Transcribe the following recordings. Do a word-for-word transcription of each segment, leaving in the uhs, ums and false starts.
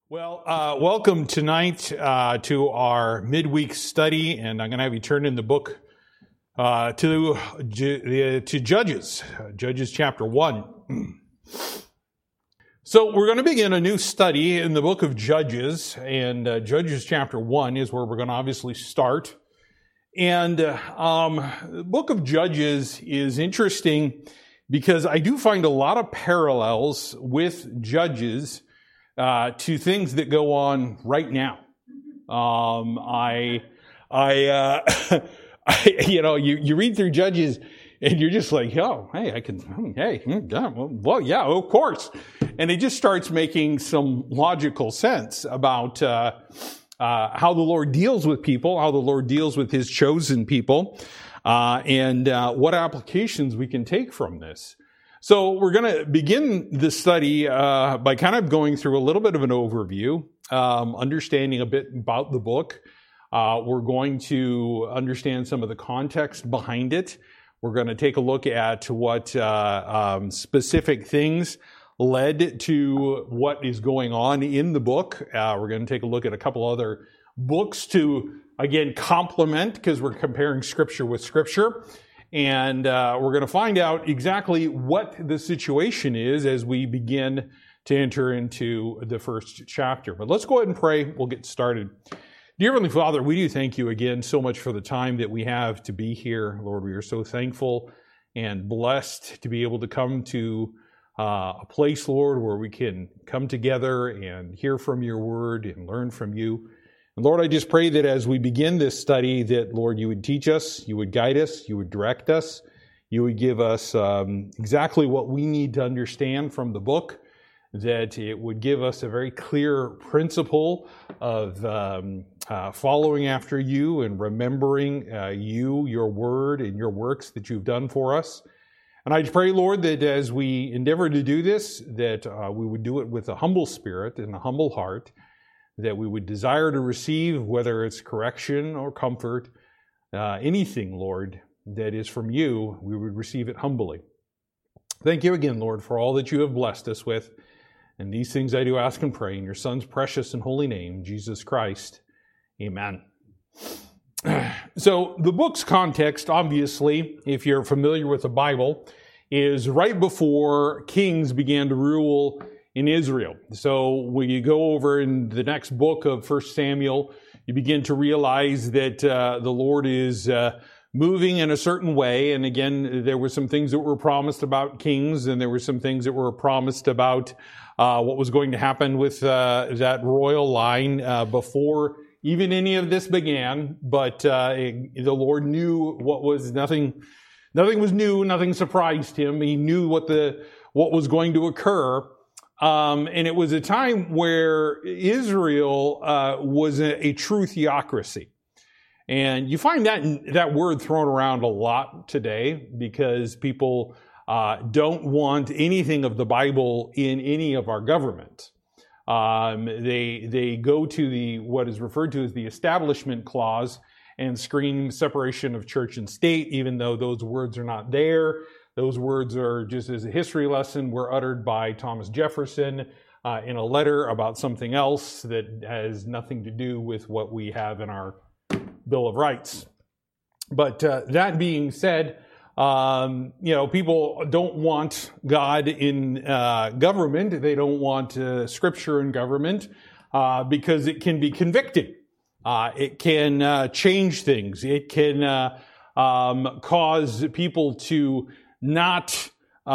Well, uh, welcome tonight uh, to our midweek study, and I'm going to have you turn in the book uh, to uh, to Judges, uh, Judges chapter one. So we're going to begin a new study in the book of Judges, and uh, Judges chapter one is where we're going to obviously start. And uh, um, the book of Judges is interesting because I do find a lot of parallels with Judges Uh, to things that go on right now. Um, I, I, uh, I, you know, you, you read through Judges and you're just like, oh, hey, I can, hey, yeah, well, well, yeah, of course. And it just starts making some logical sense about, uh, uh, how the Lord deals with people, how the Lord deals with His chosen people, uh, and, uh, what applications we can take from this. So we're going to begin the study uh, by kind of going through a little bit of an overview, um, understanding a bit about the book. Uh, we're going to understand some of the context behind it. We're going to take a look at what uh, um, specific things led to what is going on in the book. Uh, we're going to take a look at a couple other books to, again, complement, because we're comparing Scripture with Scripture. And uh, we're going to find out exactly what the situation is as we begin to enter into the first chapter. But let's go ahead and pray. We'll get started. Dear Heavenly Father, we do thank you again so much for the time that we have to be here. Lord, we are so thankful and blessed to be able to come to uh, a place, Lord, where we can come together and hear from your word and learn from you. And Lord, I just pray that as we begin this study, that, Lord, you would teach us, you would guide us, you would direct us, you would give us um, exactly what we need to understand from the book, that it would give us a very clear principle of um, uh, following after you and remembering uh, you, your word, and your works that you've done for us. And I pray, Lord, that as we endeavor to do this, that uh, we would do it with a humble spirit and a humble heart, that we would desire to receive, whether it's correction or comfort, uh, anything, Lord, that is from you, we would receive it humbly. Thank you again, Lord, for all that you have blessed us with. And these things I do ask and pray in your Son's precious and holy name, Jesus Christ. Amen. So the book's context, obviously, if you're familiar with the Bible, is right before kings began to rule in Israel. So when you go over in the next book of First Samuel, you begin to realize that uh, the Lord is uh, moving in a certain way. And again, there were some things that were promised about kings, and there were some things that were promised about uh, what was going to happen with uh, that royal line uh, before even any of this began. But uh, it, the Lord knew what was nothing. Nothing was new. Nothing surprised him. He knew what the what was going to occur. Um, and it was a time where Israel uh, was a, a true theocracy. And you find that that word thrown around a lot today because people uh, don't want anything of the Bible in any of our government. Um, they they go to the what is referred to as the Establishment Clause and scream separation of church and state, even though those words are not there. Those words are, just as a history lesson, were uttered by Thomas Jefferson uh, in a letter about something else that has nothing to do with what we have in our Bill of Rights. But uh, that being said, um, you know, people don't want God in uh, government. They don't want uh, Scripture in government uh, because it can be convicting. Uh, it can uh, change things. It can uh, um, cause people to not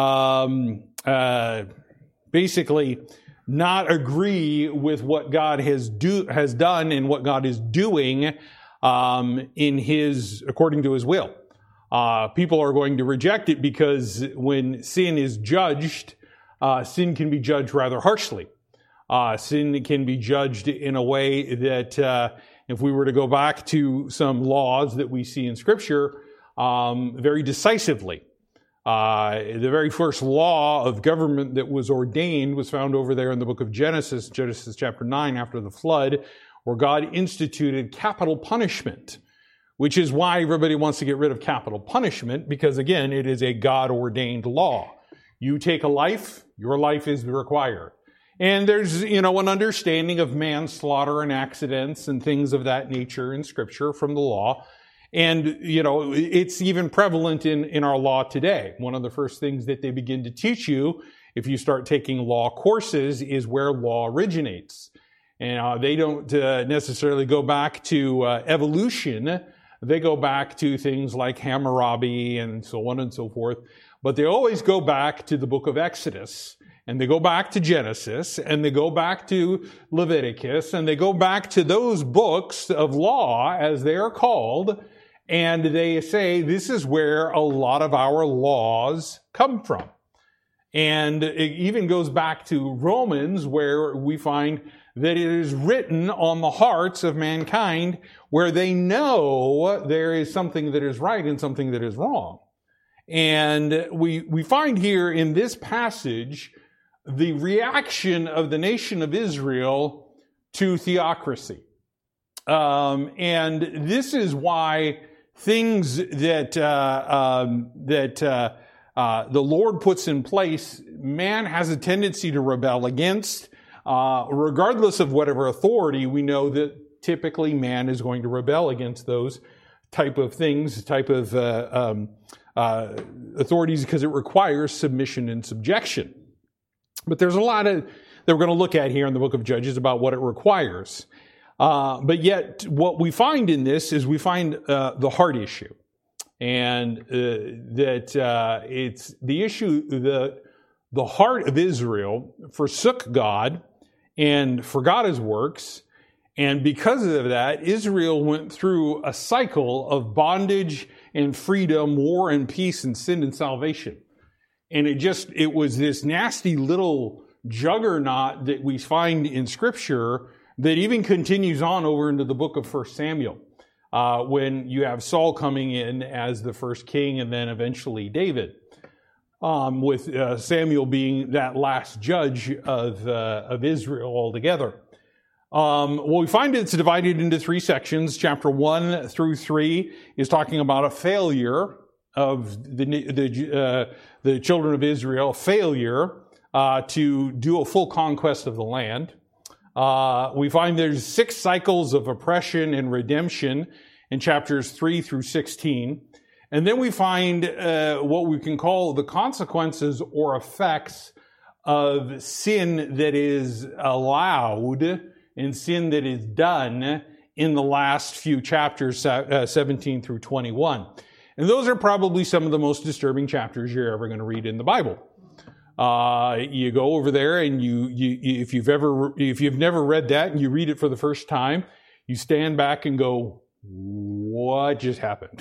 um, uh, basically not agree with what God has do has done and what God is doing um, in His according to His will. Uh, people are going to reject it because when sin is judged, uh, sin can be judged rather harshly. Uh, sin can be judged in a way that uh, if we were to go back to some laws that we see in Scripture, um, very decisively. Uh, the very first law of government that was ordained was found over there in the book of Genesis, Genesis chapter nine, after the flood, where God instituted capital punishment, which is why everybody wants to get rid of capital punishment, because again, it is a God-ordained law. You take a life, your life is required. And there's, you know, an understanding of manslaughter and accidents and things of that nature in Scripture from the law. And, you know, it's even prevalent in, in our law today. One of the first things that they begin to teach you if you start taking law courses is where law originates. And uh, they don't uh, necessarily go back to uh, evolution. They go back to things like Hammurabi and so on and so forth. But they always go back to the book of Exodus. And they go back to Genesis, and they go back to Leviticus, and they go back to those books of law, as they are called, and they say this is where a lot of our laws come from. And it even goes back to Romans, where we find that it is written on the hearts of mankind, where they know there is something that is right and something that is wrong. And we, we find here in this passage the reaction of the nation of Israel to theocracy. Um, and this is why things that uh, um, that uh, uh, the Lord puts in place, man has a tendency to rebel against. Uh, regardless of whatever authority, we know that typically man is going to rebel against those type of things, type of uh, um, uh, authorities, because it requires submission and subjection. But there's a lot of that we're going to look at here in the book of Judges about what it requires. Uh, but yet, what we find in this is we find uh, the heart issue, and uh, that uh, it's the issue the the heart of Israel forsook God and forgot His works, and because of that, Israel went through a cycle of bondage and freedom, war and peace, and sin and salvation. And it just, it was this nasty little juggernaut that we find in Scripture that even continues on over into the book of First Samuel, uh, when you have Saul coming in as the first king and then eventually David, um, with uh, Samuel being that last judge of, uh, of Israel altogether. Um, well, we find it's divided into three sections. Chapter one through three is talking about a failure of the the, uh, the children of Israel, failure uh, to do a full conquest of the land. Uh, we find there's six cycles of oppression and redemption in chapters three through sixteen. And then we find uh, what we can call the consequences or effects of sin that is allowed and sin that is done in the last few chapters, uh, seventeen through twenty-one. And those are probably some of the most disturbing chapters you're ever going to read in the Bible. Uh, you go over there and you, you, if you've ever, if you've never read that and you read it for the first time, you stand back and go, what just happened?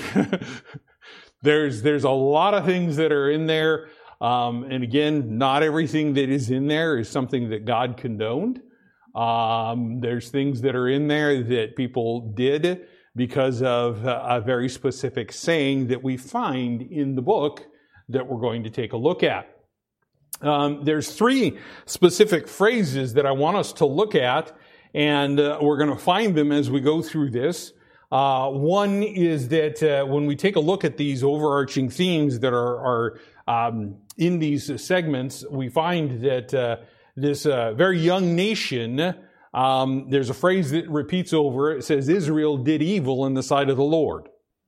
there's, there's a lot of things that are in there. Um, and again, not everything that is in there is something that God condoned. Um, there's things that are in there that people did because of a very specific saying that we find in the book that we're going to take a look at. Um, there's three specific phrases that I want us to look at, and uh, we're going to find them as we go through this. Uh, one is that uh, when we take a look at these overarching themes that are, are um, in these segments, we find that uh, this uh, very young nation, um, there's a phrase that repeats over. It says, Israel did evil in the sight of the Lord.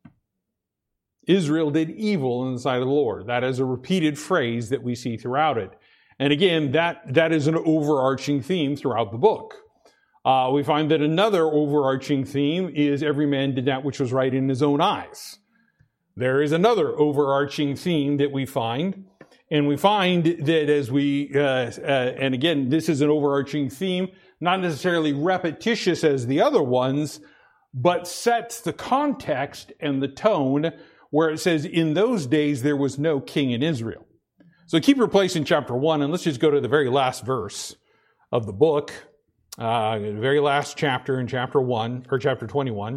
Israel did evil in the sight of the Lord. That is a repeated phrase that we see throughout it. And again, that, that is an overarching theme throughout the book. Uh, we find that another overarching theme is every man did that which was right in his own eyes. There is another overarching theme that we find. And we find that as we, uh, uh, and again, this is an overarching theme, not necessarily repetitious as the other ones, but sets the context and the tone where it says, in those days there was no king in Israel. So keep your place in chapter one, and let's just go to the very last verse of the book, uh, the very last chapter in chapter one, or chapter twenty-one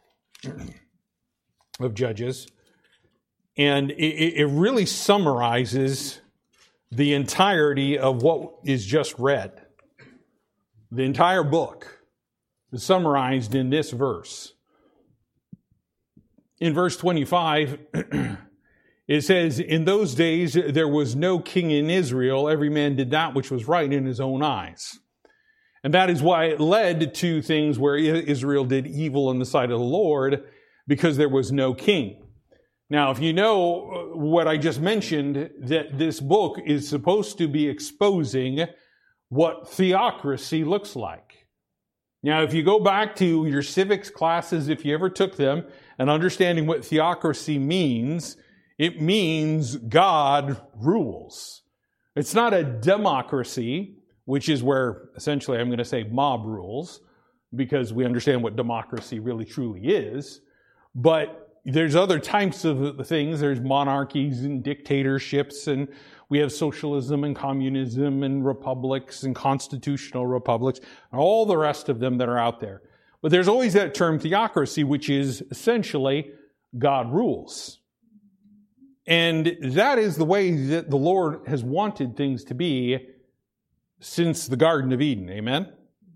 of Judges. And it, it really summarizes the entirety of what is just read. The entire book is summarized in this verse. In verse twenty-five, It says, in those days there was no king in Israel. Every man did that which was right in his own eyes. And that is why it led to things where Israel did evil in the sight of the Lord, because there was no king. Now, if you know what I just mentioned, that this book is supposed to be exposing what theocracy looks like. Now, if you go back to your civics classes, if you ever took them, and understanding what theocracy means, it means God rules. It's not a democracy, which is where essentially I'm going to say mob rules, because we understand what democracy really truly is. But there's other types of things. There's monarchies and dictatorships, and we have socialism and communism and republics and constitutional republics, and all the rest of them that are out there. But there's always that term theocracy, which is essentially God rules. And that is the way that the Lord has wanted things to be since the Garden of Eden. Amen?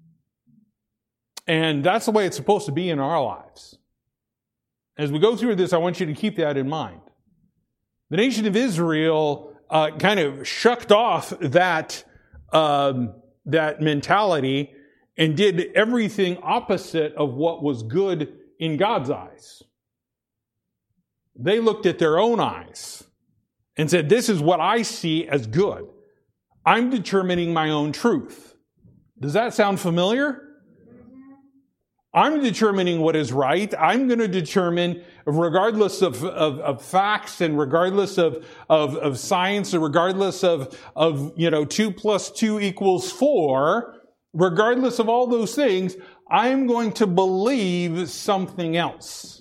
And that's the way it's supposed to be in our lives. As we go through this, I want you to keep that in mind. The nation of Israel uh, kind of shucked off that, um, that mentality and did everything opposite of what was good in God's eyes. They looked at their own eyes and said, this is what I see as good. I'm determining my own truth. Does that sound familiar? I'm determining what is right. I'm going to determine, regardless of, of, of facts and regardless of, of, of science and regardless of, of, you know, two plus two equals four, regardless of all those things, I'm going to believe something else.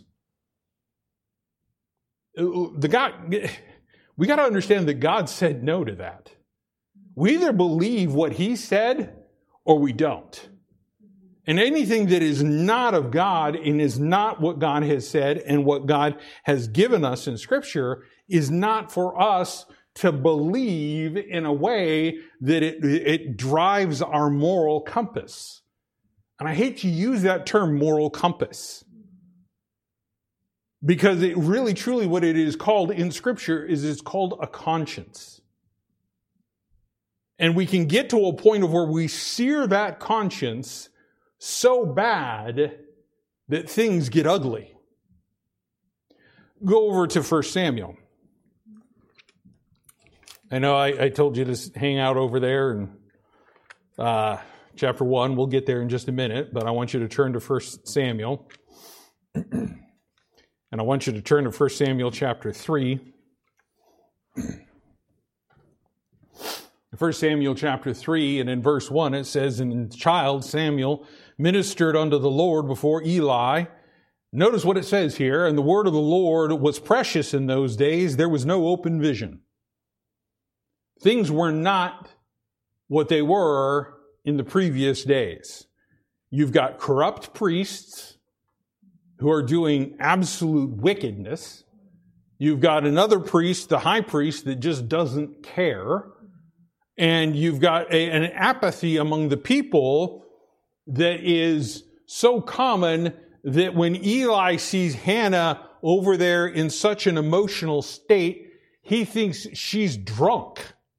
The God, we got to understand that God said no to that. We either believe what He said or we don't. And anything that is not of God and is not what God has said and what God has given us in Scripture is not for us to believe in a way that it, it drives our moral compass. And I hate to use that term, moral compass, because it really, truly, what it is called in Scripture is it's called a conscience. And we can get to a point of where we sear that conscience so bad that things get ugly. Go over to First Samuel. I know I, I told you to hang out over there in uh, chapter one. We'll get there in just a minute, but I want you to turn to First Samuel. And I want you to turn to First Samuel chapter three. First Samuel chapter three, and in verse one it says, and the child Samuel ministered unto the Lord before Eli. Notice what it says here, and the word of the Lord was precious in those days. There was no open vision. Things were not what they were in the previous days. You've got corrupt priests who are doing absolute wickedness. You've got another priest, the high priest, that just doesn't care. And you've got a, an apathy among the people that is so common that when Eli sees Hannah over there in such an emotional state, he thinks she's drunk.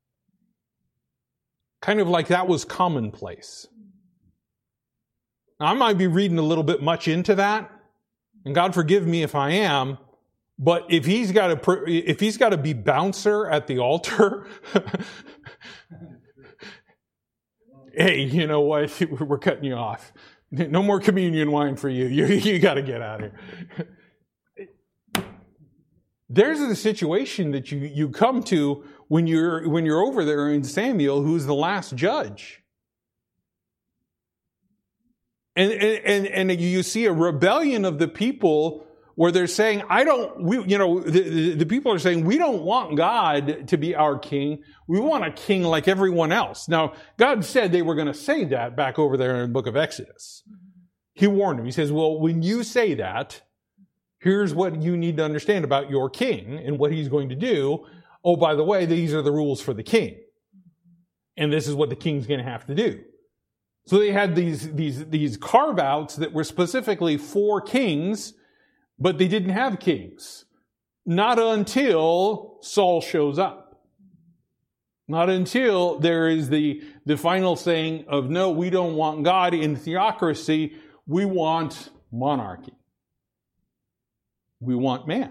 Kind of like that was commonplace. Now, I might be reading a little bit much into that, and God forgive me if I am, but if he's got to, if he's got to be bouncer at the altar, hey, you know what? We're cutting you off. No more communion wine for you. You, you got to get out of here. There's the situation that you, you come to when you're, when you're over there in Samuel, who's the last judge. And, and, and you see a rebellion of the people where they're saying, I don't, we, you know, the, the, the people are saying, we don't want God to be our king. We want a king like everyone else. Now, God said they were going to say that back over there in the book of Exodus. He warned them. He says, well, when you say that, here's what you need to understand about your king and what he's going to do. Oh, by the way, these are the rules for the king. And this is what the king's going to have to do. So they had these, these, these carve-outs that were specifically for kings, but they didn't have kings. not until Saul shows up. Not until there is the, the final saying of, no, we don't want God in theocracy. We want monarchy. We want man.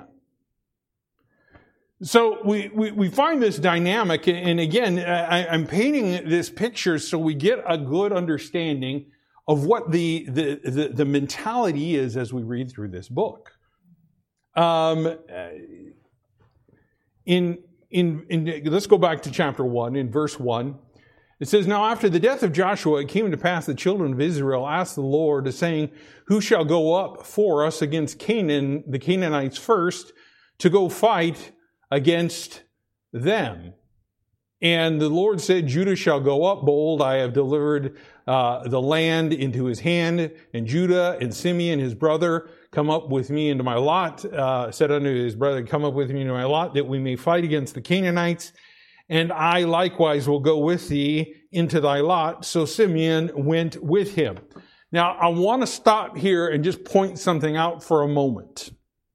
So we, we, we find this dynamic, and again, I, I'm painting this picture so we get a good understanding of what the, the, the, the mentality is as we read through this book. Um, in, in, in, let's go back to chapter one, in verse one. It says, now after the death of Joshua, it came to pass the children of Israel asked the Lord, saying, who shall go up for us against Canaan, the Canaanites first, to go fight against them? And the Lord said, Judah shall go up bold. I have delivered uh, the land into his hand. And Judah and Simeon, his brother, come up with me into my lot. Uh, said unto his brother, come up with me into my lot, that we may fight against the Canaanites. And I likewise will go with thee into thy lot. So Simeon went with him. Now, I want to stop here and just point something out for a moment.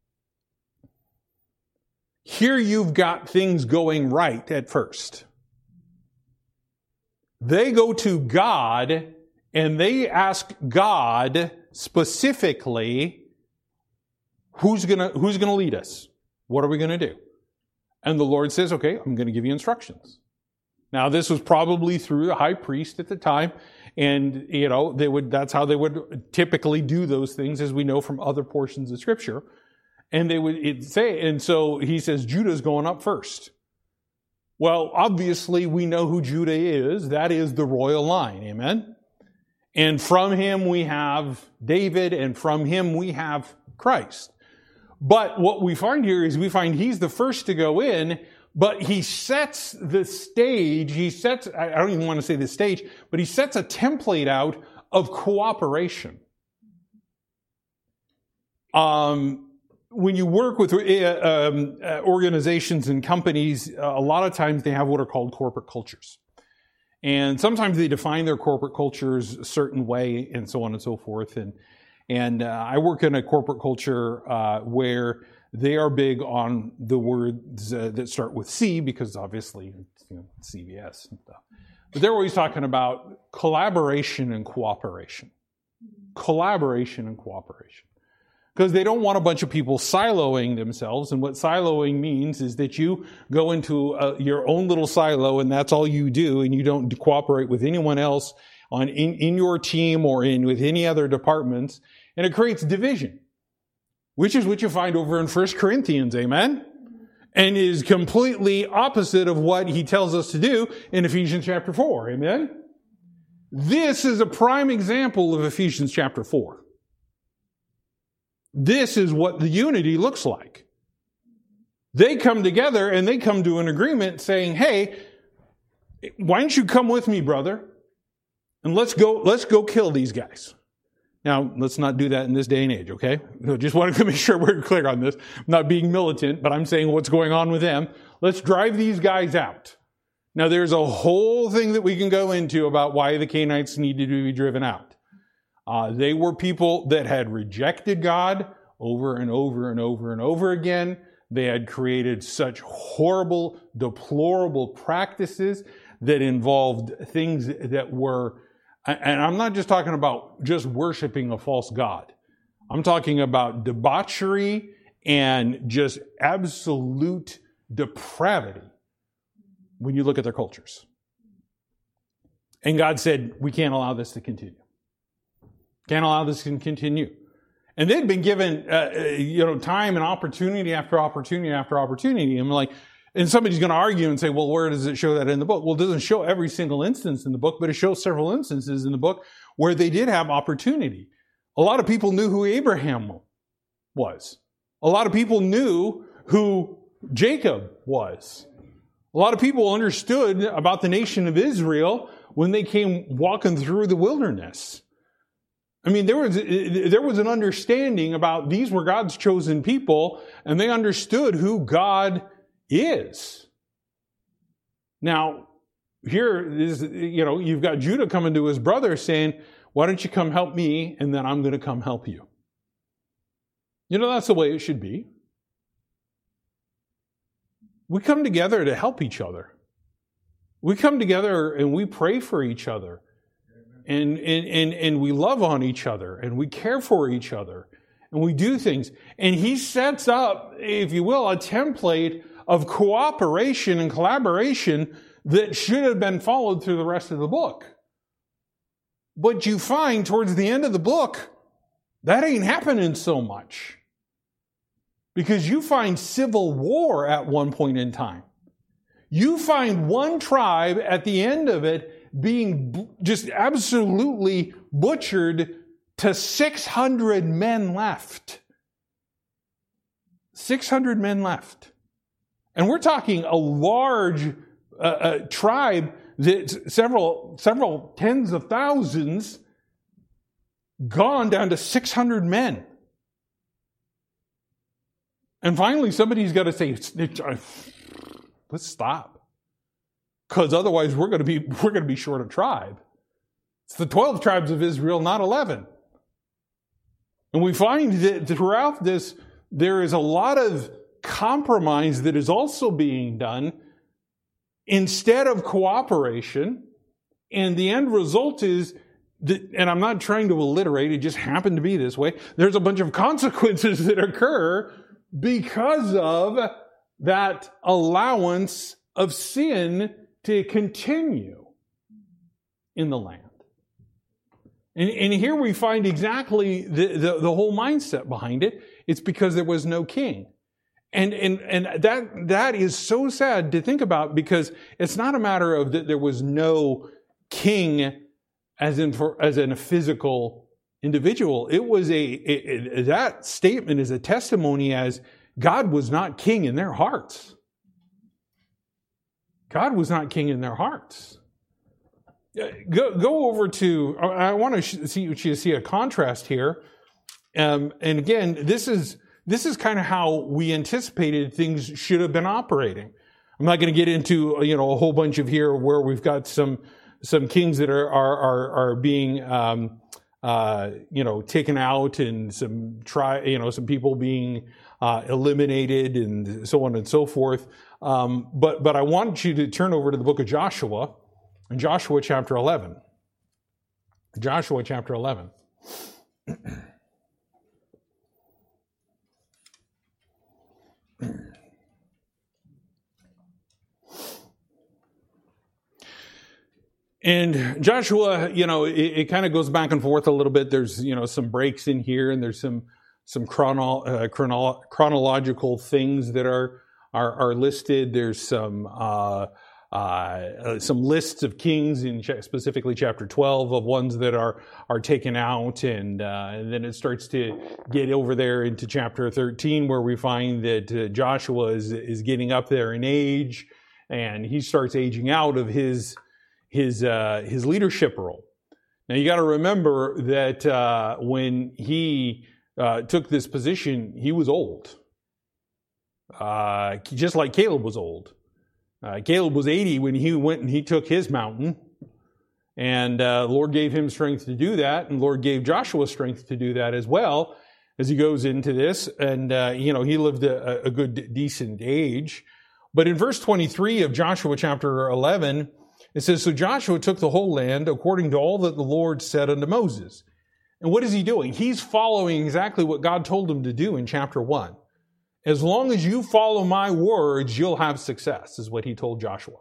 Here you've got things going right at first. They go to God and they ask God specifically, who's gonna, who's gonna lead us? What are we gonna do? And the Lord says, okay, I'm gonna give you instructions. Now, this was probably through the high priest at the time, and, you know, they would, that's how they would typically do those things, as we know from other portions of Scripture. And they would it say, and so he says, Judah's going up first. Well, obviously, we know who Judah is. That is the royal line. Amen? And from him we have David, and from him we have Christ. But what we find here is we find he's the first to go in, but he sets the stage. He sets, I don't even want to say the stage, but he sets a template out of cooperation. Um, When you work with uh, um, uh, organizations and companies, uh, a lot of times they have what are called corporate cultures. And sometimes they define their corporate cultures a certain way and so on and so forth. And and uh, I work in a corporate culture uh, where they are big on the words uh, that start with C, because obviously, you know, C V S and stuff. But they're always talking about collaboration and cooperation. Collaboration and cooperation. Because they don't want a bunch of people siloing themselves. And what siloing means is that you go into uh, your own little silo and that's all you do, and you don't cooperate with anyone else on in, in your team or in with any other departments. And it creates division, which is what you find over in First Corinthians, amen? And is completely opposite of what he tells us to do in Ephesians chapter four, amen? This is a prime example of Ephesians chapter four. This is what the unity looks like. They come together and they come to an agreement saying, hey, why don't you come with me, brother? And let's go, let's go kill these guys. Now, let's not do that in this day and age, okay? I just wanted to make sure we're clear on this. I'm not being militant, but I'm saying what's going on with them. Let's drive these guys out. Now, there's a whole thing that we can go into about why the Canaanites needed to be driven out. Uh, they were people that had rejected God over and over and over and over again. They had created such horrible, deplorable practices that involved things that were, and I'm not just talking about just worshiping a false god. I'm talking about debauchery and just absolute depravity when you look at their cultures. And God said, we can't allow this to continue. Can't allow this to continue. And they'd been given, uh, you know, time and opportunity after opportunity after opportunity. And like, and somebody's going to argue and say, well, where does it show that in the book? Well, it doesn't show every single instance in the book, but it shows several instances in the book where they did have opportunity. A lot of people knew who Abraham was. A lot of people knew who Jacob was. A lot of people understood about the nation of Israel when they came walking through the wilderness. I mean, there was, there was an understanding about these were God's chosen people, and they understood who God is. Now, here is, you know, you've got Judah coming to his brother saying, why don't you come help me, and then I'm going to come help you. You know, that's the way it should be. we come together to help each other. We come together and we pray for each other. And, and, and, and we love on each other. And we care for each other. And we do things. And he sets up, if you will, a template of cooperation and collaboration that should have been followed through the rest of the book. But you find towards the end of the book, that ain't happening so much. Because you find civil war at one point in time. You find one tribe at the end of it being just absolutely butchered to six hundred men left. six hundred men left. And we're talking a large uh, uh, tribe that several, several tens of thousands gone down to six hundred men. And finally, somebody's got to say, let's stop. Because otherwise we're going to be, we're going to be short a tribe. It's the twelve tribes of Israel, not eleven. And we find that throughout this, there is a lot of compromise that is also being done instead of cooperation. And the end result is that, and I'm not trying to alliterate, it just happened to be this way, there's a bunch of consequences that occur because of that allowance of sin to continue in the land. And, and here we find exactly the, the, the whole mindset behind it. It's because there was no king. And, and, and that, that is so sad to think about, because it's not a matter of that there was no king as in for, as in a physical individual. It was a, it, it, that statement is a testimony as God was not king in their hearts. God was not king in their hearts. Go, go over to, I want to see, see a contrast here. Um, and again, this is, this is kind of how we anticipated things should have been operating. I'm not going to get into, you know, a whole bunch of here where we've got some, some kings that are, are, are, are being, um, uh, you know, taken out, and some try, you know, some people being, uh, eliminated, and so on and so forth. Um, but, but I want you to turn over to the book of Joshua, in Joshua chapter eleven. Joshua chapter eleven. And Joshua, you know, it, it kind of goes back and forth a little bit. There's, you know, some breaks in here, and there's some some chrono, uh, chrono, chronological things that are are, are listed. There's some uh, uh, some lists of kings in ch- specifically chapter twelve of ones that are are taken out, and, uh, and then it starts to get over there into chapter thirteen, where we find that uh, Joshua is is getting up there in age, and he starts aging out of his his uh, his leadership role. Now you got to remember that uh, when he uh, took this position, he was old, uh, just like Caleb was old. Uh, Caleb was eighty when he went and he took his mountain, and uh, the Lord gave him strength to do that, and the Lord gave Joshua strength to do that as well as he goes into this. And uh, you know, he lived a, a good, decent age. But in verse twenty-three of Joshua chapter eleven, it says, "So Joshua took the whole land according to all that the Lord said unto Moses." And what is he doing? He's following exactly what God told him to do in chapter one. As long as you follow my words, you'll have success, is what he told Joshua.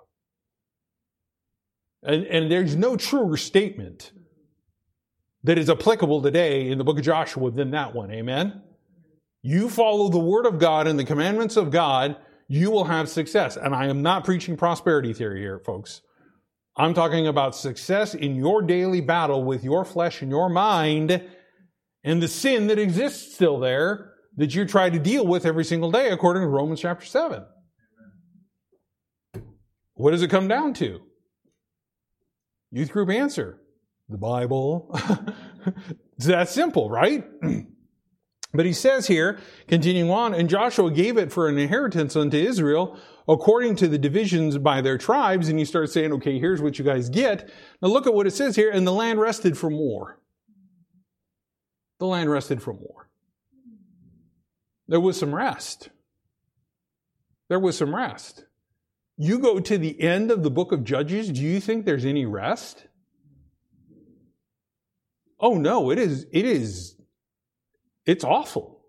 And, and there's no truer statement that is applicable today in the book of Joshua than that one. Amen? You follow the word of God and the commandments of God, you will have success. And I am not preaching prosperity theory here, folks. I'm talking about success in your daily battle with your flesh and your mind and the sin that exists still there that you try to deal with every single day, according to Romans chapter seven. What does it come down to? Youth group answer: the Bible. It's that simple, right? But he says here, continuing on, "And Joshua gave it for an inheritance unto Israel, according to the divisions by their tribes." And you start saying, okay, here's what you guys get. Now look at what it says here. "And the land rested from war." The land rested from war. There was some rest. there was some rest. You go to the end of the book of Judges, do you think there's any rest? Oh no, it is, it is, it's awful.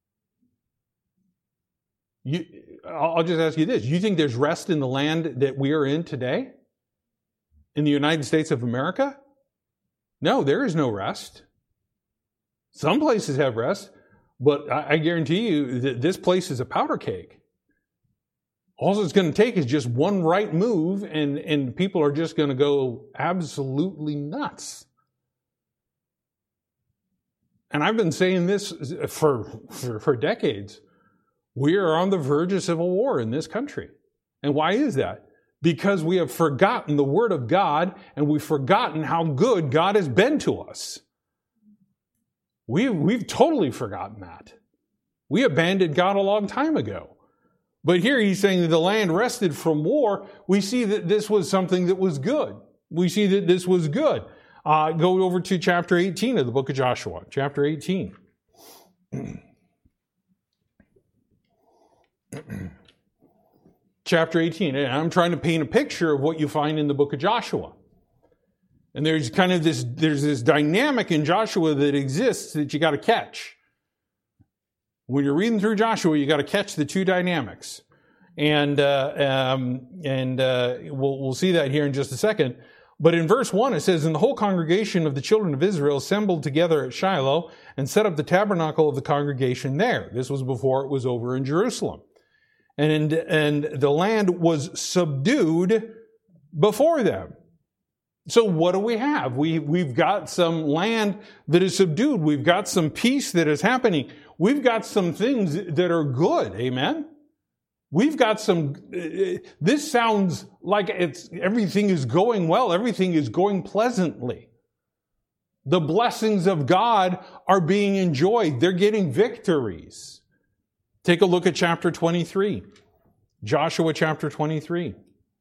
You, I'll just ask you this. You think there's rest in the land that we are in today? In the United States of America? No, there is no rest. Some places have rest, but I guarantee you that this place is a powder keg. All it's going to take is just one right move, and, and people are just going to go absolutely nuts. And I've been saying this for, for, for decades. We are on the verge of civil war in this country. And why is that? Because we have forgotten the Word of God, and we've forgotten how good God has been to us. We've, we've totally forgotten that. We abandoned God a long time ago. But here he's saying that the land rested from war. We see that this was something that was good. We see that this was good. Uh, go over to chapter eighteen of the book of Joshua. Chapter eighteen. Chapter eighteen. And I'm trying to paint a picture of what you find in the book of Joshua. And there's kind of this, there's this dynamic in Joshua that exists that you got to catch. When you're reading through Joshua, you got to catch the two dynamics. And, uh, um, and, uh, we'll, we'll see that here in just a second. But in verse one, it says, "And the whole congregation of the children of Israel assembled together at Shiloh and set up the tabernacle of the congregation there." This was before it was over in Jerusalem. And, and the land was subdued before them. So what do we have? We, we've got some land that is subdued. We've got some peace that is happening. We've got some things that are good. Amen? We've got some, this sounds like it's, everything is going well. Everything is going pleasantly. The blessings of God are being enjoyed. They're getting victories. Take a look at chapter twenty-three. Joshua chapter twenty-three.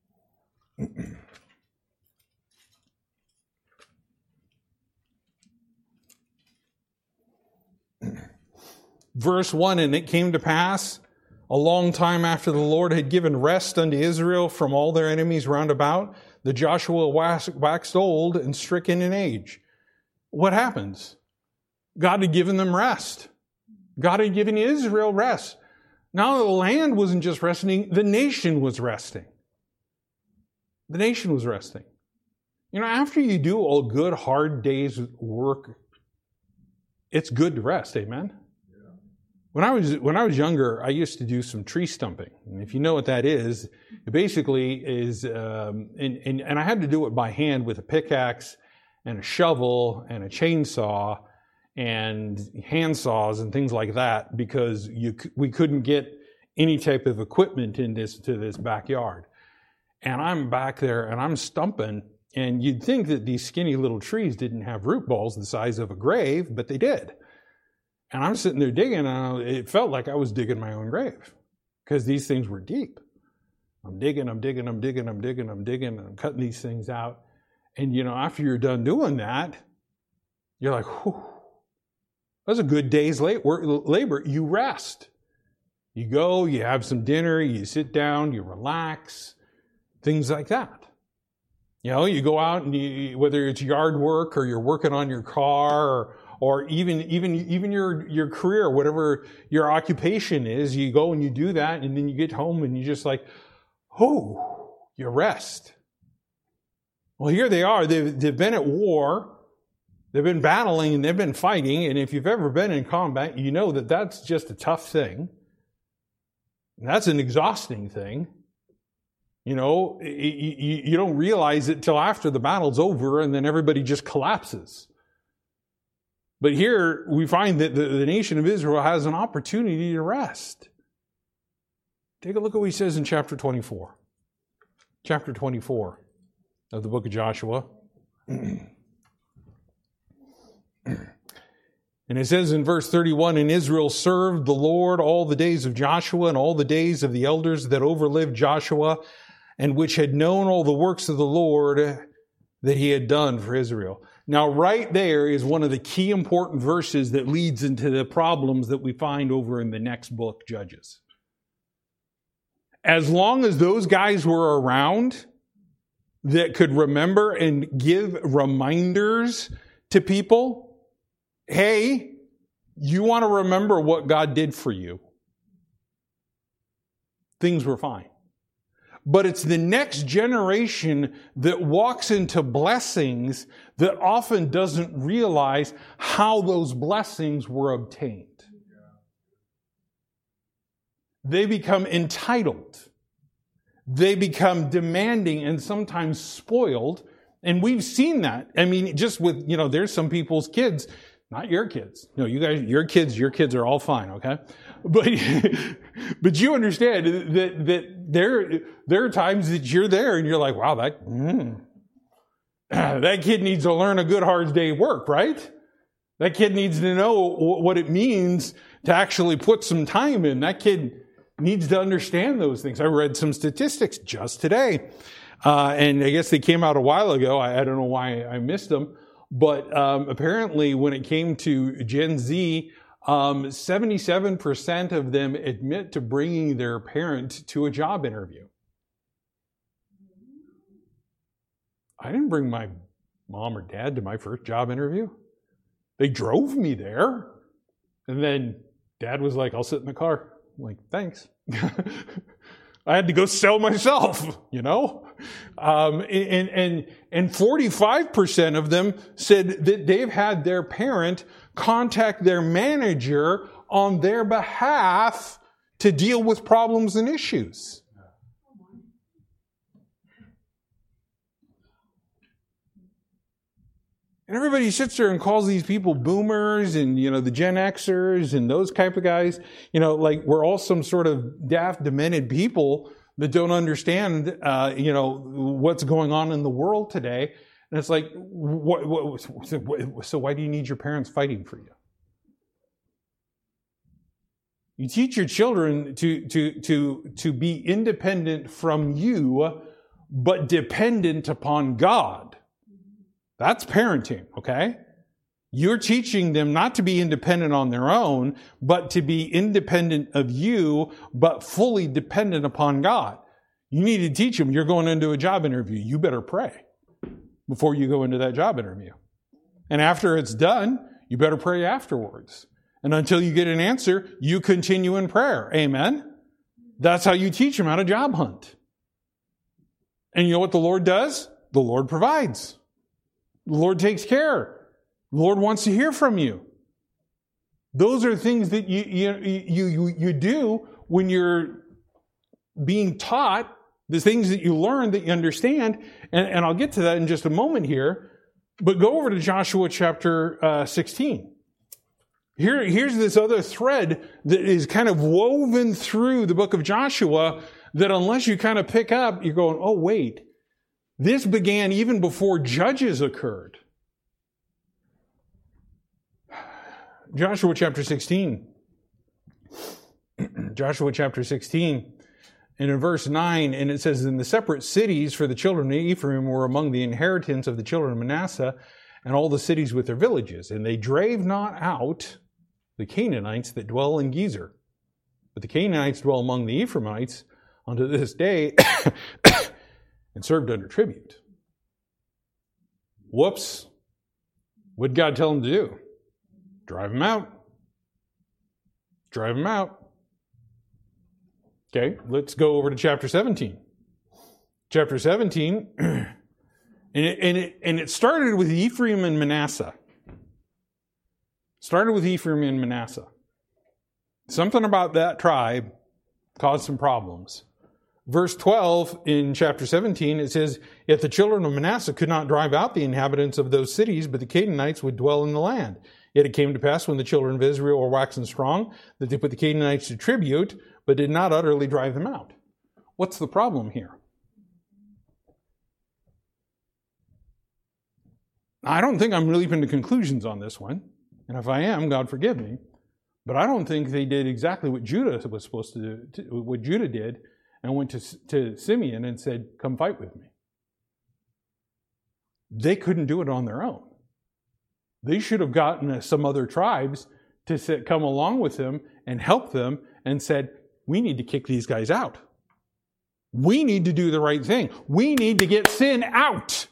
Verse one, "And it came to pass a long time after the Lord had given rest unto Israel from all their enemies round about, that Joshua waxed old and stricken in age." What happens? God had given them rest. God had given Israel rest. Now the land wasn't just resting, the nation was resting. The nation was resting. You know, after you do a good, hard day's work, it's good to rest, amen? When I was when I was younger, I used to do some tree stumping. And if you know what that is, it basically is, um, and, and, and I had to do it by hand with a pickaxe and a shovel and a chainsaw and hand saws and things like that, because you we couldn't get any type of equipment in this to this backyard. And I'm back there and I'm stumping, and you'd think that these skinny little trees didn't have root balls the size of a grave, but they did. And I'm sitting there digging, and it felt like I was digging my own grave, because these things were deep. I'm digging, I'm digging, I'm digging, I'm digging, I'm digging, and I'm cutting these things out. And, you know, after you're done doing that, you're like, whew, that was a good day's labor. You rest. You go, you have some dinner, you sit down, you relax, things like that. You know, you go out, and you, whether it's yard work or you're working on your car, or Or even even even your your career, whatever your occupation is, you go and you do that, and then you get home and you just like, oh, you rest. Well, here they are. They've they've been at war, they've been battling, and they've been fighting. And if you've ever been in combat, you know that that's just a tough thing. That's an exhausting thing. You know, you, you don't realize it till after the battle's over, and then everybody just collapses. But here we find that the, the nation of Israel has an opportunity to rest. Take a look at what he says in chapter twenty-four. Chapter twenty-four of the book of Joshua. And it says in verse thirty-one, "And Israel served the Lord all the days of Joshua and all the days of the elders that overlived Joshua, and which had known all the works of the Lord that he had done for Israel." Now, right there is one of the key important verses that leads into the problems that we find over in the next book, Judges. As long as those guys were around that could remember and give reminders to people, hey, you want to remember what God did for you, things were fine. But it's the next generation that walks into blessings that often doesn't realize how those blessings were obtained. They become entitled. They become demanding and sometimes spoiled. And we've seen that. I mean, just with, you know, there's some people's kids, not your kids. No, you guys, your kids, your kids are all fine, okay? But, but you understand that, that there, there are times that you're there and you're like, wow, that, mm, that kid needs to learn a good hard day's work, right? That kid needs to know what it means to actually put some time in. That kid needs to understand those things. I read some statistics just today. Uh, and I guess they came out a while ago. I, I don't know why I missed them. But um, apparently when it came to Gen Z, um, seventy-seven percent of them admit to bringing their parent to a job interview. I didn't bring my mom or dad to my first job interview. They drove me there. And then dad was like, I'll sit in the car. I'm like, thanks. I had to go sell myself, you know? Um, and, and, and forty-five percent of them said that they've had their parent contact their manager on their behalf to deal with problems and issues. And everybody sits there and calls these people boomers and, you know, the Gen Xers and those type of guys. You know, like we're all some sort of daft, demented people that don't understand, uh, you know, what's going on in the world today. And it's like, what, what, so why do you need your parents fighting for you? You teach your children to, to, to, to be independent from you, but dependent upon God. That's parenting, okay? You're teaching them not to be independent on their own, but to be independent of you, but fully dependent upon God. You need to teach them, you're going into a job interview. You better pray before you go into that job interview. And after it's done, you better pray afterwards. And until you get an answer, you continue in prayer. Amen? That's how you teach them how to job hunt. And you know what the Lord does? The Lord provides. The Lord takes care. The Lord wants to hear from you. Those are things that you, you, you, you, you do when you're being taught, the things that you learn, that you understand. And, and I'll get to that in just a moment here. But go over to Joshua chapter uh, sixteen. Here, here's this other thread that is kind of woven through the book of Joshua that unless you kind of pick up, you're going, oh, wait. This began even before Judges occurred. Joshua chapter sixteen. Joshua chapter sixteen. And in verse nine, and it says, "And the separate cities for the children of Ephraim were among the inheritance of the children of Manasseh, and all the cities with their villages. And they drave not out the Canaanites that dwell in Gezer. But the Canaanites dwell among the Ephraimites unto this day, and served under tribute." Whoops. What did God tell them to do? Drive them out. Drive them out. Okay, let's go over to chapter seventeen. Chapter seventeen, and it, and it, and it started with Ephraim and Manasseh. Started with Ephraim and Manasseh. Something about that tribe caused some problems. Verse twelve in chapter seventeen, it says, "Yet the children of Manasseh could not drive out the inhabitants of those cities, but the Canaanites would dwell in the land. Yet it came to pass when the children of Israel were waxen strong, that they put the Canaanites to tribute, but did not utterly drive them out." What's the problem here? I don't think I'm leaping to conclusions on this one. And if I am, God forgive me. But I don't think they did exactly what Judah was supposed to do, what Judah did, and went to, to Simeon and said, "Come fight with me." They couldn't do it on their own. They should have gotten some other tribes to sit, come along with them and help them and said, "We need to kick these guys out. We need to do the right thing. We need to get sin out.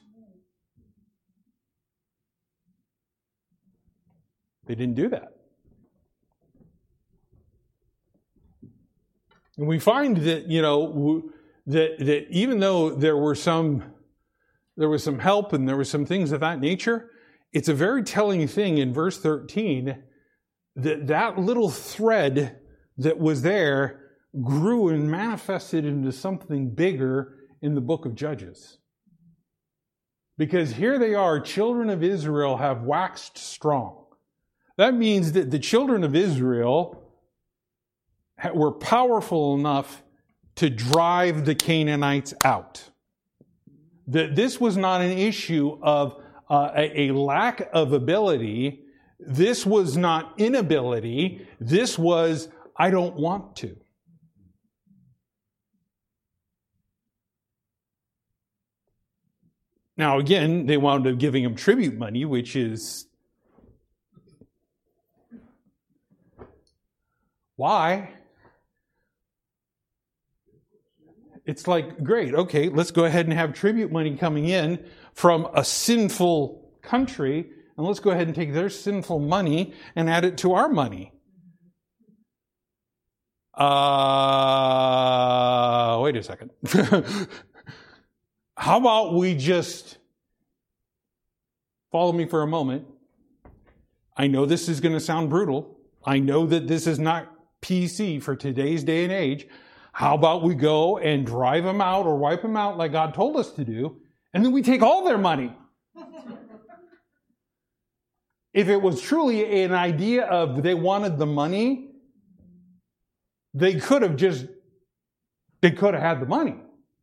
They didn't do that. And we find that, you know, that, that even though there were some, there was some help and there were some things of that nature, it's a very telling thing in verse thirteen that that little thread that was there grew and manifested into something bigger in the book of Judges. Because here they are, children of Israel have waxed strong. That means that the children of Israel were powerful enough to drive the Canaanites out. That this was not an issue of uh, a, a lack of ability. This was not inability. This was, I don't want to. Now, again, they wound up giving him tribute money, which is why? It's like, great, okay, let's go ahead and have tribute money coming in from a sinful country, and let's go ahead and take their sinful money and add it to our money. Uh, wait a second. How about we just follow me for a moment? I know this is going to sound brutal. I know that this is not P C for today's day and age. How about we go and drive them out or wipe them out like God told us to do, and then we take all their money? If it was truly an idea of they wanted the money, they could have just, they could have had the money.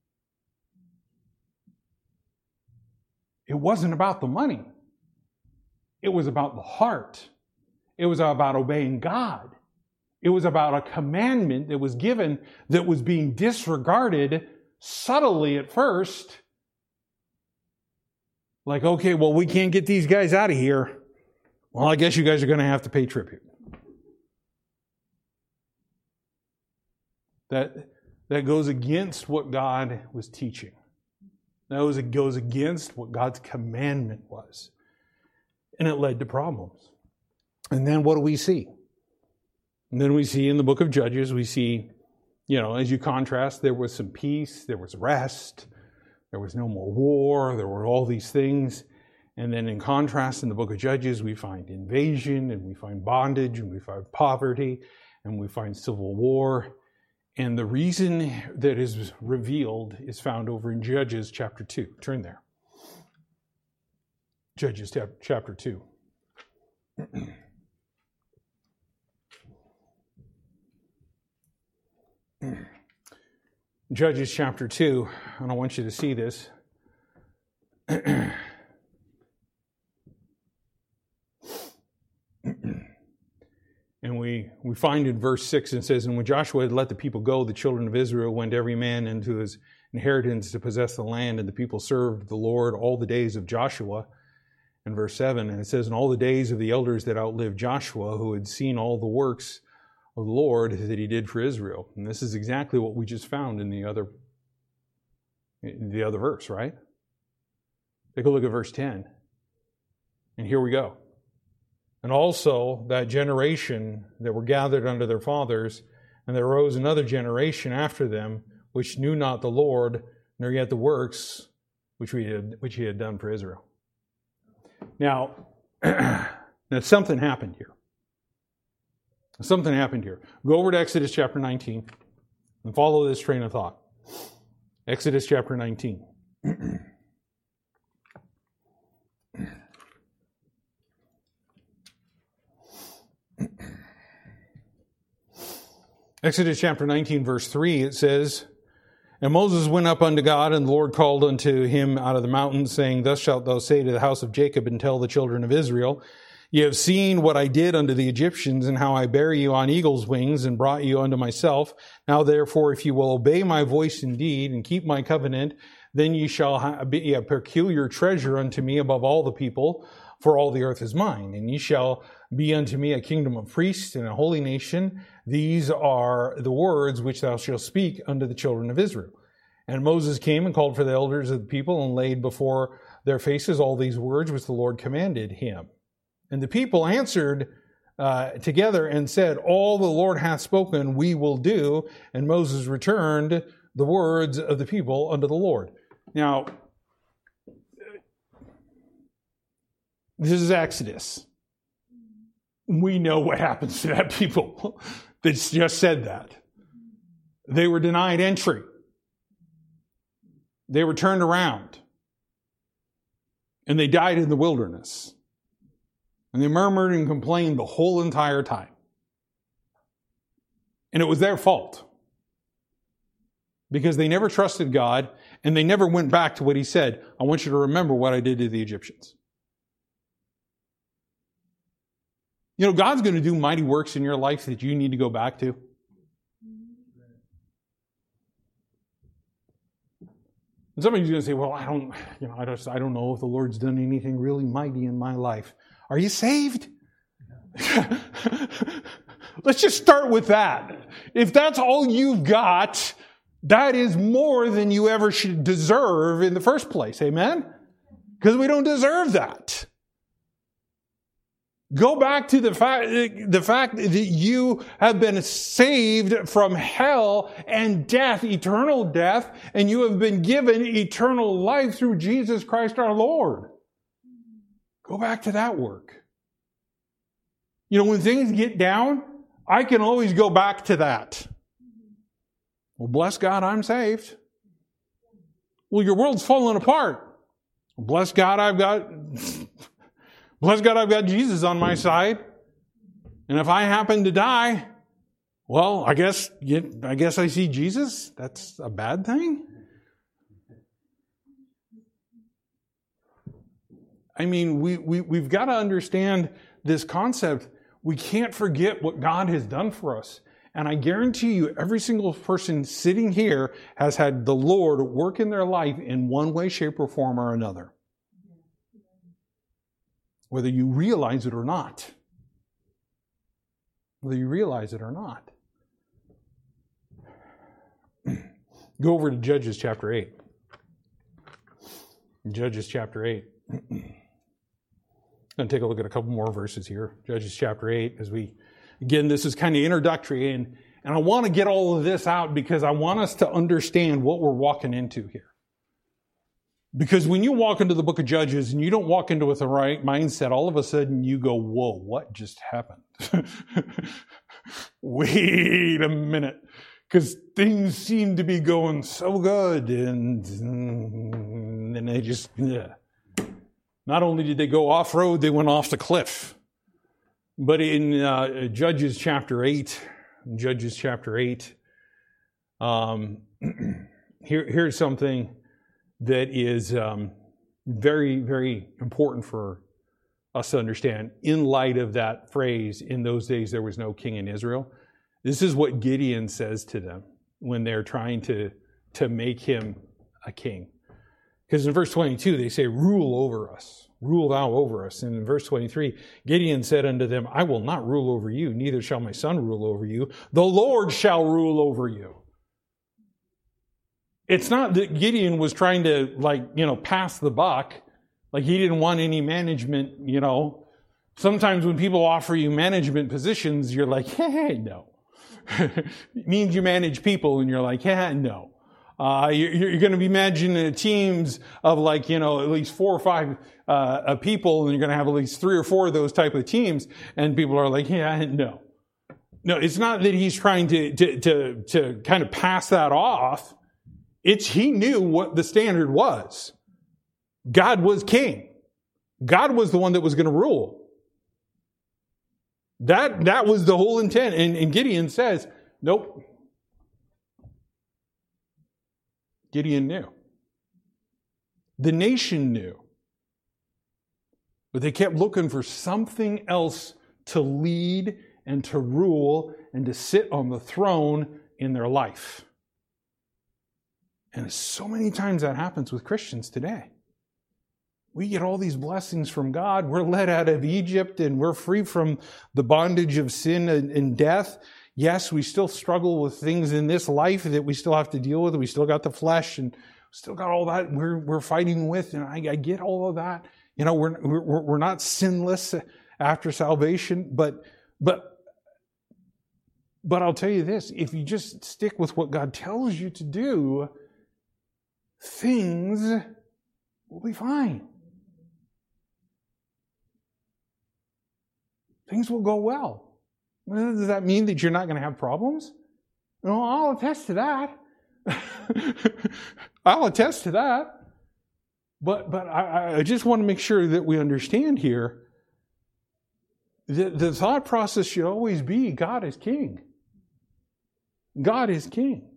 It wasn't about the money. It was about the heart. It was about obeying God. It was about a commandment that was given that was being disregarded subtly at first. Like, okay, well, we can't get these guys out of here. Well, I guess you guys are going to have to pay tribute. That, that goes against what God was teaching. That was, it goes against what God's commandment was. And it led to problems. And then what do we see? And then we see in the book of Judges, we see, you know, as you contrast, there was some peace, there was rest, there was no more war, there were all these things. And then in contrast, in the book of Judges, we find invasion, and we find bondage, and we find poverty, and we find civil war. And the reason that is revealed is found over in Judges chapter two. Turn there. Judges chapter two. Judges chapter two, and I want you to see this. And we, we find in verse six, it says, "And when Joshua had let the people go, the children of Israel went every man into his inheritance to possess the land, and the people served the Lord all the days of Joshua." In verse seven, and it says, "And all the days of the elders that outlived Joshua, who had seen all the works of the Lord that he did for Israel." And this is exactly what we just found in the other, in the other verse, right? Take a look at verse ten. And here we go. "And also that generation that were gathered under their fathers, and there arose another generation after them, which knew not the Lord, nor yet the works which we had, which he had done for Israel." Now, now something happened here. Something happened here. Go over to Exodus chapter nineteen and follow this train of thought. Exodus chapter nineteen. Exodus chapter nineteen, verse three, it says, "And Moses went up unto God, and the Lord called unto him out of the mountains, saying, Thus shalt thou say to the house of Jacob, and tell the children of Israel, Ye have seen what I did unto the Egyptians, and how I bare you on eagle's wings, and brought you unto myself. Now therefore, if you will obey my voice indeed, and keep my covenant, then ye shall be a peculiar treasure unto me above all the people, for all the earth is mine. And ye shall be unto me a kingdom of priests and a holy nation. These are the words which thou shalt speak unto the children of Israel. And Moses came and called for the elders of the people and laid before their faces all these words which the Lord commanded him. And the people answered uh, together and said, all the Lord hath spoken, we will do. And Moses returned the words of the people unto the Lord. Now, this is Exodus. We know what happens to that people that just said that. They were denied entry. They were turned around. And they died in the wilderness. And they murmured and complained the whole entire time. And it was their fault. Because they never trusted God, and they never went back to what he said. I want you to remember what I did to the Egyptians. You know, God's going to do mighty works in your life that you need to go back to. And somebody's going to say, well, I don't, you know, I just, I don't know if the Lord's done anything really mighty in my life. Are you saved? Let's just start with that. If that's all you've got, that is more than you ever should deserve in the first place. Amen? Because we don't deserve that. Go back to the fact, the fact that you have been saved from hell and death, eternal death, and you have been given eternal life through Jesus Christ our Lord. Go back to that work. You know, when things get down, I can always go back to that. Well, bless God, I'm saved. Well, your world's falling apart. Bless God, I've got... Bless God, I've got Jesus on my side. And if I happen to die, well, I guess, I guess I see Jesus. That's a bad thing. I mean, we, we, we've got to understand this concept. We can't forget what God has done for us. And I guarantee you, every single person sitting here has had the Lord work in their life in one way, shape, or form or another. Whether you realize it or not. Whether you realize it or not. Go over to Judges chapter eight. Judges chapter eight. I'm going to take a look at a couple more verses here. Judges chapter eight, as we, again, this is kind of introductory, and, and I want to get all of this out because I want us to understand what we're walking into here. Because when you walk into the book of Judges and you don't walk into it with the right mindset, all of a sudden you go, whoa, what just happened? Wait a minute. Because things seem to be going so good. And then they just, yeah. Not only did they go off-road, they went off the cliff. But in uh, Judges chapter eight, Judges chapter eight, um, here, here's something that is um, very, very important for us to understand in light of that phrase, in those days there was no king in Israel. This is what Gideon says to them when they're trying to, to make him a king. Because in verse twenty-two, they say, rule over us, rule thou over us. And in verse twenty-three, Gideon said unto them, I will not rule over you, neither shall my son rule over you. The Lord shall rule over you. It's not that Gideon was trying to, like, you know, pass the buck. Like, he didn't want any management, you know. Sometimes when people offer you management positions, you're like, hey, no. It means you manage people, and you're like, yeah, no. Uh, you're, you're going to be managing teams of, like, you know, at least four or five uh, people, and you're going to have at least three or four of those type of teams, and people are like, yeah, no. No, it's not that he's trying to to to, to kind of pass that off. It's he knew what the standard was. God was king. God was the one that was going to rule. That, that was the whole intent. And, and Gideon says, nope. Gideon knew. The nation knew. But they kept looking for something else to lead and to rule and to sit on the throne in their life. And so many times that happens with Christians today. We get all these blessings from God. We're led out of Egypt and we're free from the bondage of sin and death. Yes, we still struggle with things in this life that we still have to deal with. We still got the flesh and still got all that we're we're fighting with, and I, I get all of that. You know, we're we're we're not sinless after salvation, but but but I'll tell you this: if you just stick with what God tells you to do, things will be fine. Things will go well. Does that mean that you're not going to have problems? No, I'll attest to that. I'll attest to that. But but I, I just want to make sure that we understand here that the thought process should always be God is king. God is king.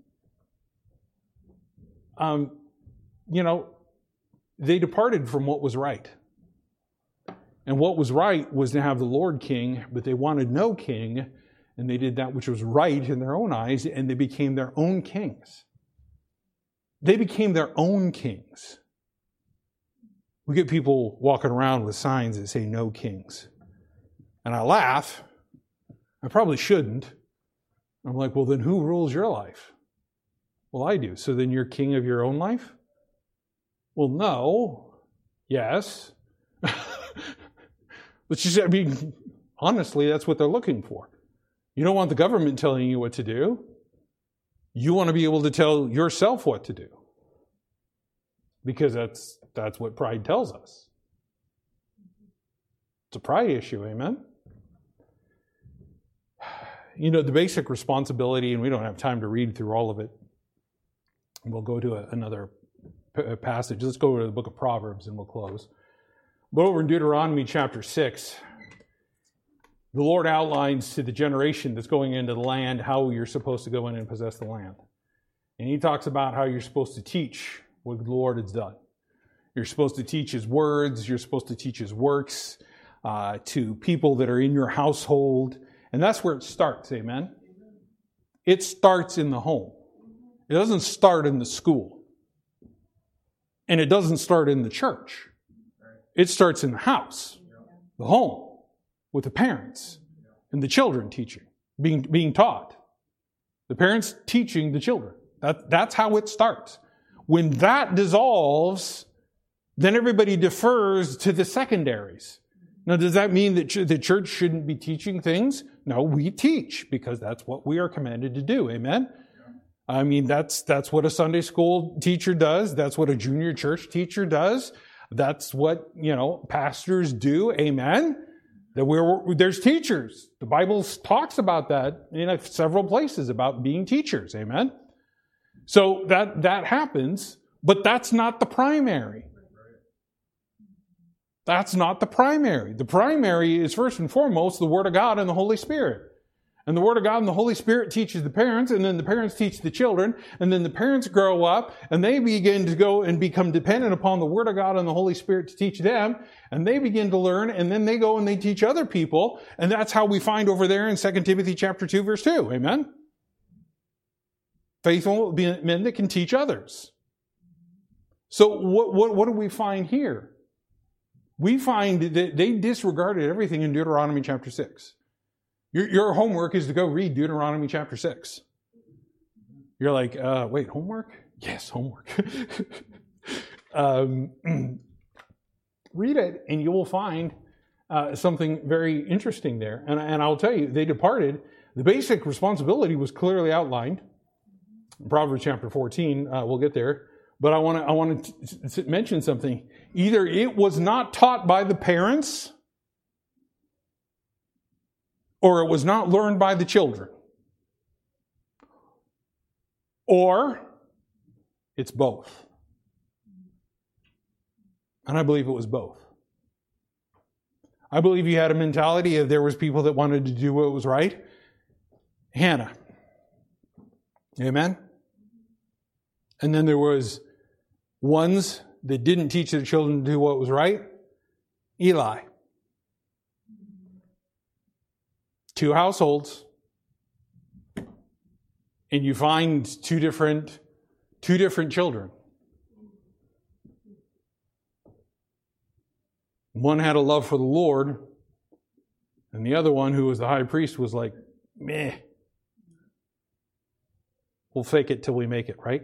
Um, you know, they departed from what was right. And what was right was to have the Lord king, but they wanted no king, and they did that which was right in their own eyes, and they became their own kings. They became their own kings. We get people walking around with signs that say no kings. And I laugh. I probably shouldn't. I'm like, well, then who rules your life? Well, I do. So then you're king of your own life? Well, no. Yes. Let's just, I mean, honestly, that's what they're looking for. You don't want the government telling you what to do. You want to be able to tell yourself what to do. Because that's that's what pride tells us. It's a pride issue, amen? You know, the basic responsibility, and we don't have time to read through all of it. We'll go to a, another p- passage. Let's go to the book of Proverbs and we'll close. But over in Deuteronomy chapter six, the Lord outlines to the generation that's going into the land how you're supposed to go in and possess the land. And he talks about how you're supposed to teach what the Lord has done. You're supposed to teach his words. You're supposed to teach his works uh, to people that are in your household. And that's where it starts, amen? It starts in the home. It doesn't start in the school. And it doesn't start in the church. It starts in the house, the home, with the parents and the children teaching, being, being taught. The parents teaching the children. That, that's how it starts. When that dissolves, then everybody defers to the secondaries. Now, does that mean that ch- the church shouldn't be teaching things? No, we teach because that's what we are commanded to do. Amen? I mean, that's that's what a Sunday school teacher does. That's what a junior church teacher does. That's what, you know, pastors do. Amen? That we're, there's teachers. The Bible talks about that in several places about being teachers. Amen? So that, that happens, but that's not the primary. That's not the primary. The primary is first and foremost the Word of God and the Holy Spirit. And the Word of God and the Holy Spirit teaches the parents, and then the parents teach the children, and then the parents grow up, and they begin to go and become dependent upon the Word of God and the Holy Spirit to teach them, and they begin to learn, and then they go and they teach other people, and that's how we find over there in Second Timothy chapter two, verse two. Amen? Faithful men that can teach others. So what, what, what do we find here? We find that they disregarded everything in Deuteronomy chapter six. Your, your homework is to go read Deuteronomy chapter six. You're like, uh, wait, homework? Yes, homework. um, read it, and you will find uh, something very interesting there. And, and I'll tell you, they departed. The basic responsibility was clearly outlined. In Proverbs chapter fourteen, uh, we'll get there. But I want to I want to mention something. Either it was not taught by the parents, or it was not learned by the children. Or it's both. And I believe it was both. I believe you had a mentality of there was people that wanted to do what was right. Hannah. Amen? And then there was ones that didn't teach their children to do what was right. Eli. Two households. And you find two different, two different children. One had a love for the Lord, and the other one, who was the high priest, was like, meh. We'll fake it till we make it, right?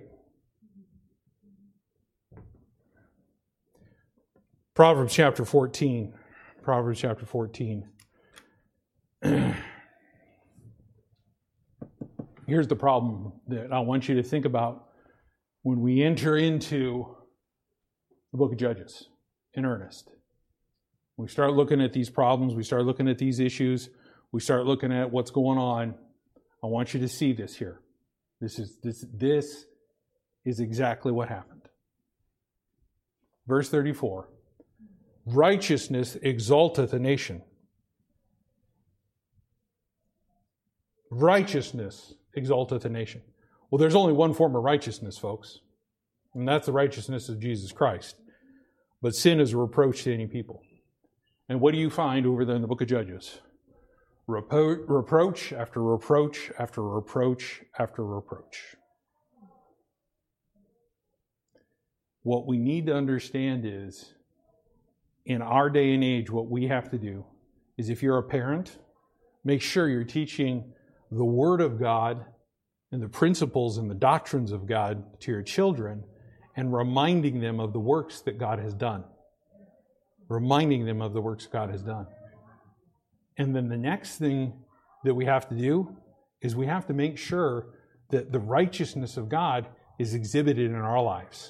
Proverbs chapter fourteen. Proverbs chapter fourteen. Here's the problem that I want you to think about when we enter into the book of Judges in earnest. We start looking at these problems, we start looking at these issues, we start looking at what's going on. I want you to see this here. This is this this is exactly what happened. Verse thirty-four. Righteousness exalteth a nation. Righteousness exalteth a nation. Well, there's only one form of righteousness, folks, and that's the righteousness of Jesus Christ. But sin is a reproach to any people. And what do you find over there in the book of Judges? Repro- reproach after reproach after reproach after reproach. What we need to understand is, in our day and age, what we have to do is, if you're a parent, make sure you're teaching the Word of God and the principles and the doctrines of God to your children, and reminding them of the works that God has done. Reminding them of the works God has done. And then the next thing that we have to do is we have to make sure that the righteousness of God is exhibited in our lives.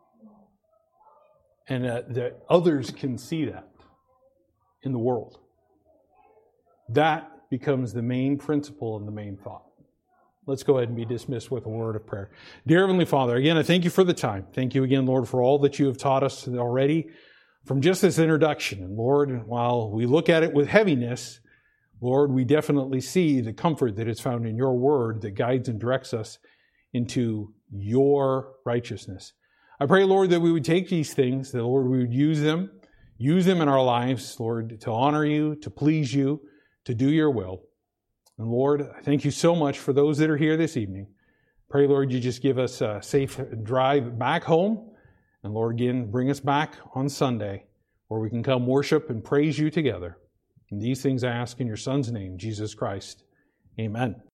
And uh, that others can see that in the world. That becomes the main principle and the main thought. Let's go ahead and be dismissed with a word of prayer. Dear Heavenly Father, again, I thank you for the time. Thank you again, Lord, for all that you have taught us already from just this introduction. And Lord, while we look at it with heaviness, Lord, we definitely see the comfort that is found in your word that guides and directs us into your righteousness. I pray, Lord, that we would take these things, that, Lord, we would use them, use them in our lives, Lord, to honor you, to please you, to do your will. And Lord, I thank you so much for those that are here this evening. Pray, Lord, you just give us a safe drive back home. And Lord, again, bring us back on Sunday where we can come worship and praise you together. And these things I ask in your Son's name, Jesus Christ. Amen.